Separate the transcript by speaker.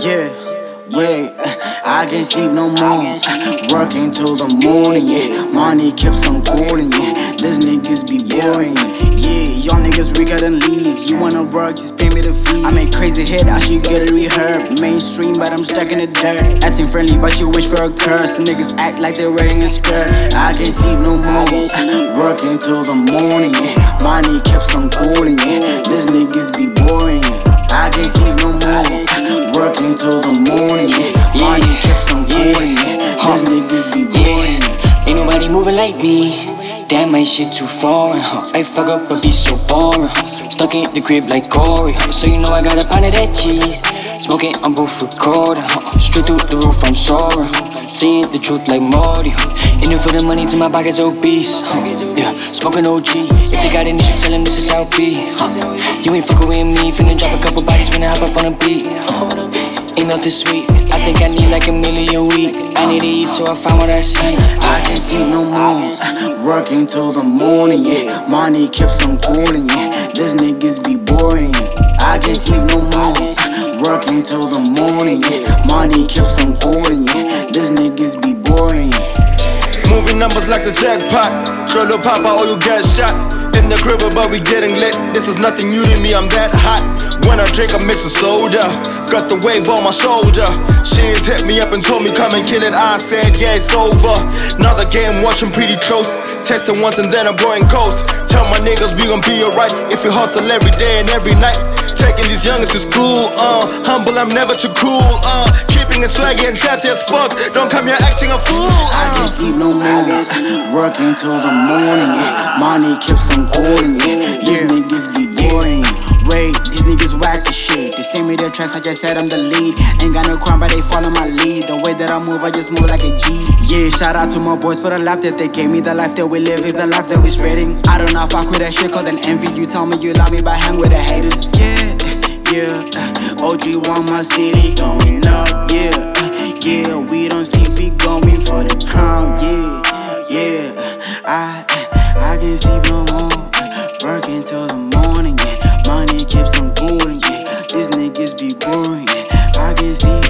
Speaker 1: Yeah, wait, I can't sleep no more. Working till the morning, yeah. Money keeps on calling, yeah. These niggas be boring, yeah. Y'all niggas weaker than leaves. You wanna work, just pay me the fee. I make crazy hit, I should get it reheard. Mainstream, but I'm stuck in the dirt. Acting friendly, but you wish for a curse. Niggas act like they're wearing a skirt. I can't sleep no more. Working till the morning, yeah. Money keeps on calling, yeah. These niggas be boring, yeah. I can't sleep no more. Working till the morning, yeah. Money keeps on calling, yeah. These niggas be boring, yeah.
Speaker 2: Ain't nobody moving like me. Damn, my shit too foreign, I fuck up but be so boring, Stuck in the crib like Corey, So you know I got a pound of that cheese. Smoking on booth recording, Straight through the roof, I'm soaring, Saying the truth like Morty, In it for the money till my pockets obese, Yeah, smoking OG. If they got an issue, tell them this is how it be, You ain't fucking with me, finna drop a couple bodies when I hop up on a beat, Ain't nothing sweet, I think I need like $1 million a week. I need to eat, so I found what I see.
Speaker 1: I can't sleep no more. Working till the morning, yeah. Money keeps on calling, yeah. These niggas be boring, yeah. I can't sleep no more. Working till the morning, yeah. Money keeps on calling, yeah. These niggas be boring, yeah.
Speaker 3: Moving numbers like the jackpot. Throw the papa or you get shot. In the crib, but we getting lit. This is nothing new to me, I'm that hot. When I drink, I mix a soda. Got the wave on my shoulder. She's hit me up and told me come and kill it. I said, yeah, it's over. Now the game watching pretty close. Testing once and then I'm going ghost. Tell my niggas we gon' be alright if you hustle every day and every night. Taking these youngins to school, humble, I'm never too cool, keeping it swaggy and sassy as fuck. Don't come here acting a fool,
Speaker 1: I can't sleep no more. Working till the morning, yeah. Money keeps on calling, yeah. These niggas be boring. Wait, these niggas whack the shit. They send me their tracks, I just said I'm the lead. Ain't got no crime, but they follow my lead. The way that I move, I just move like a G. Yeah, shout out to my boys for the life that they gave me. The life that we live is the life that we spreading. I don't know if I quit that shit called an envy. You tell me you love me, but hang with the haters. Yeah, OG want my city going up. Yeah, we don't sleep, we going for the crown. Yeah, I can't sleep no more. Working till the morning, yeah. Money keeps on calling, yeah. These niggas be boring, yeah. I can't sleep.